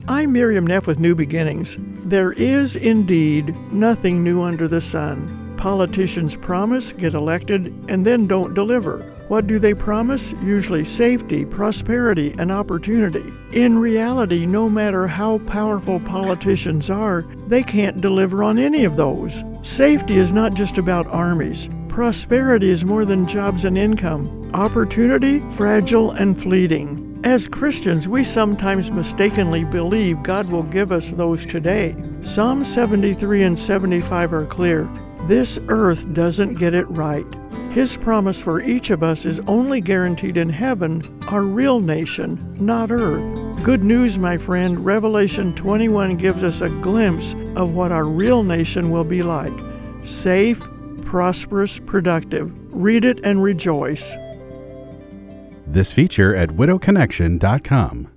I'm Miriam Neff with New Beginnings. There is indeed nothing new under the sun. Politicians promise, get elected, and then don't deliver. What do they promise? Usually safety, prosperity, and opportunity. In reality, no matter how powerful politicians are, they can't deliver on any of those. Safety is not just about armies. Prosperity is more than jobs and income. Opportunity, fragile and fleeting. As Christians, we sometimes mistakenly believe God will give us those today. Psalm 73 and 75 are clear. This earth doesn't get it right. His promise for each of us is only guaranteed in heaven, our real nation, not earth. Good news, my friend. Revelation 21 gives us a glimpse of what our real nation will be like. Safe, prosperous, productive. Read it and rejoice. This feature at widowconnection.com.